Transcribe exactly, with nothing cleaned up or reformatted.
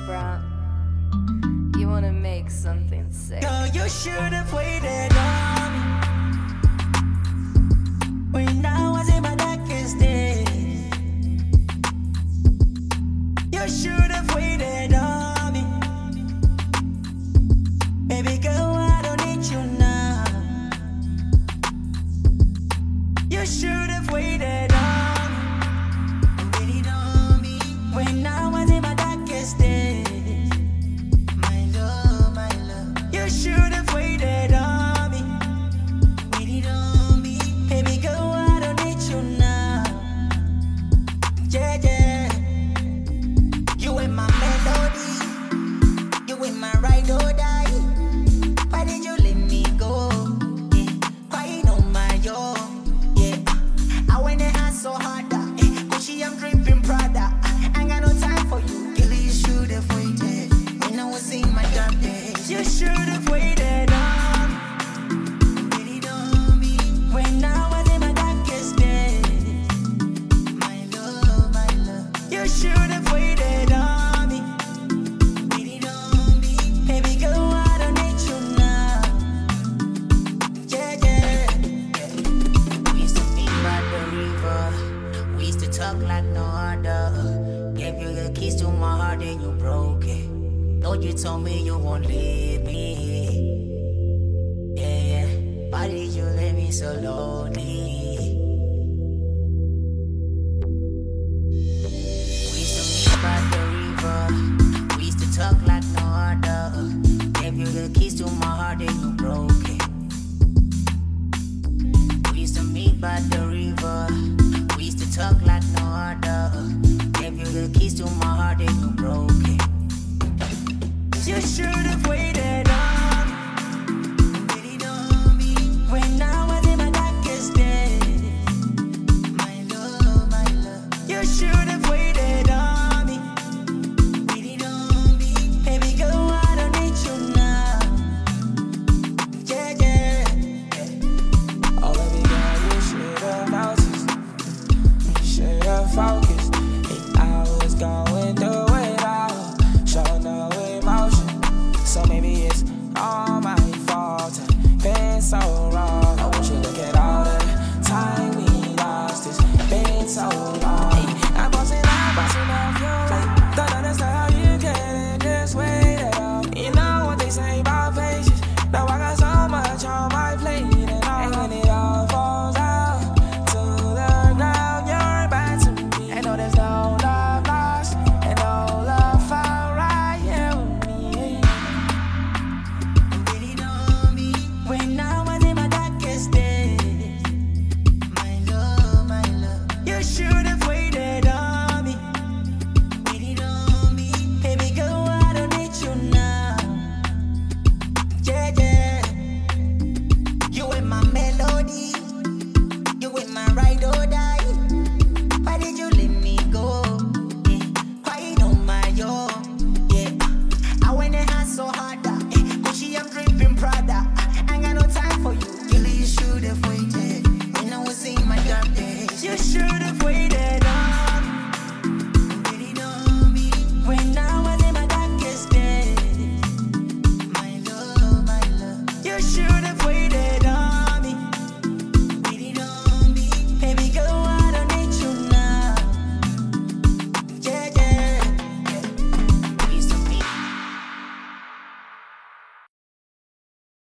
Brown. You wanna make something sick. Girl, you should've waited on me when I was in my darkest days. You should've waited on me. Baby girl, I don't need you now. You should've waited on me, waited on me when I was in my darkest days. My love, my love. You should've waited on me, waited on me. Baby girl, I don't need you now. Yeah, yeah. You in my melody, you in my ride or die. Why did you let me go? Yeah, crying on my own. Yeah, I went and asked so hard. Eh, Gucci, I'm dripping Prada. I ain't got no time for you. Girl, you should've waited when I was in my dark days. You should've waited on me, waited on me when I was in my darkest days. My love, my love. You should've waited on me, waited on me. Baby girl, I don't need you now. Yeah, yeah. We used to meet by the river. We used to talk like no other. Gave you the keys to my heart and you broke it. Though you told me you won't leave me. Yeah, yeah. Why did you leave me so lonely? We used to meet by the river. We used to talk like no other. Gave you the keys to my heart and you broke it. We used to meet by the river. We used to talk like no other. Gave you the keys to my heart and you broke it. You should've waited on me, waited on me when I was in my darkest days. My love, my love. You should've waited on me, waited on me. Baby girl, I don't need you now. Yeah, yeah, yeah. Oh, baby girl, you should've noticed. You should've focused. If I was going through it all, show no emotion. So maybe it's all my fault. I've been so wrong. I want you to look at all the time we lost. It's been so long. I'm busting out, busting off your life. Don't understand how you get it this way at all. You know what they say about patience. Now I got so much on my plate, and all when it all falls out to the ground, you're back to me. I know there's no love lost and no love found right here with me. Waited on me when I was in my darkest days. My love, my love. You should've waited on me, waited on me. Baby girl, I don't need you now. Yeah, yeah. You in my melody, you in my ride or die. Why did you let me go? Yeah, crying on my own. Yeah, I went and asked so hard. Eh, Gucci, I'm dripping Prada. I ain't got no time for you. Girl, you should've waited when I was in my dark days. You should've waited.